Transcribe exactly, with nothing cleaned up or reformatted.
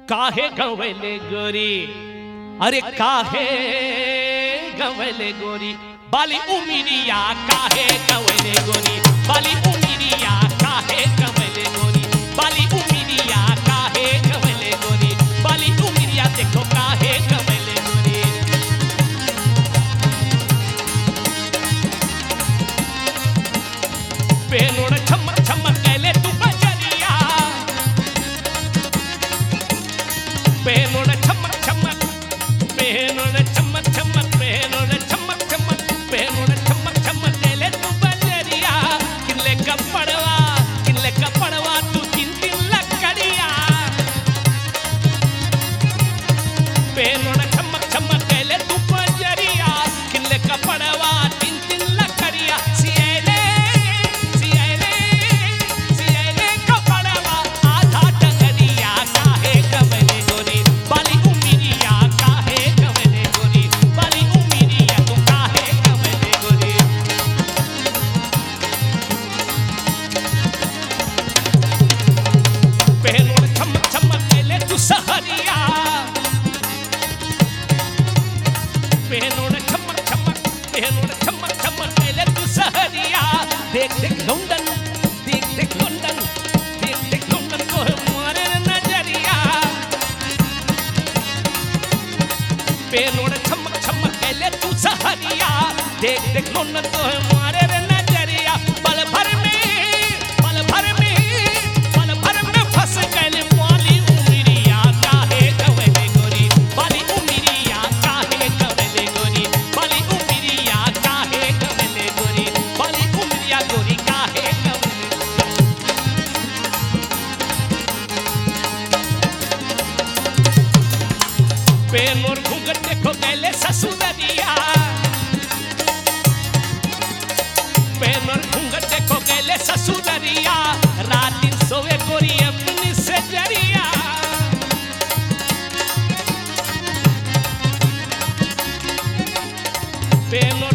काहे गवले गोरी, अरे काहे गवले गोरी, बाली उमिरिया काहे गवले गोरी, बाली उमिरिया काहे गवले गोरी, बाली उमिरिया काहे गवले गोरी, बाली उमिरिया देखो काहे गवले गोरी। पेनोड़ चमक चमक कैले तू बजरिया, पेनोड़ चमक चमक, पेनोड़ चमक चमक, पेनोड़ चमक चमक, पेनोड़ चमक चमक कैले तू बजरिया। किनले का पड़वा, किनले का पड़वा तू तीन तीन लकड़िया। पेनोड़ चमक चमक कैले तू बजरिया, किनले का पड़वा तीन तीन लकड़िया। सियाले सियाले सियाले का पड़वा आधा टंगरिया, काहे गवले गोरी, बाली उमिरिया काहे गवले गोरी, बाली उमिरिया तू काहे गवले गोरी। पेनोड़ चमक चमक कैले तू सहरिया, पेनोड़ चमक चमक, पेनोड़ चमक चमक कैले तू सहरिया। देख देख लंदन, देख देख लंदन, देख देख लंदन को है मारे नजरिया। पेनोड़ चमक चमक कैले तू सहरिया, देख देख लंदन को है मारे नजरिया। पल भर में, पल भर में, पल भर में फंस गइल बाली उमिरिया, काहे गवले गोरी, बाली उमिरिया काहे गवले गोरी, बाली उमिरिया काहे गवले गोरी, बाली उमिरिया गोरी काहे गवले। पेनोड़ घूंघट देखो कैले ससुररिया, पेनोड़ घूंघट देखो कैले ससुररिया। रात दिन सोवे गोरी अपनी सजरिया। पेनोड़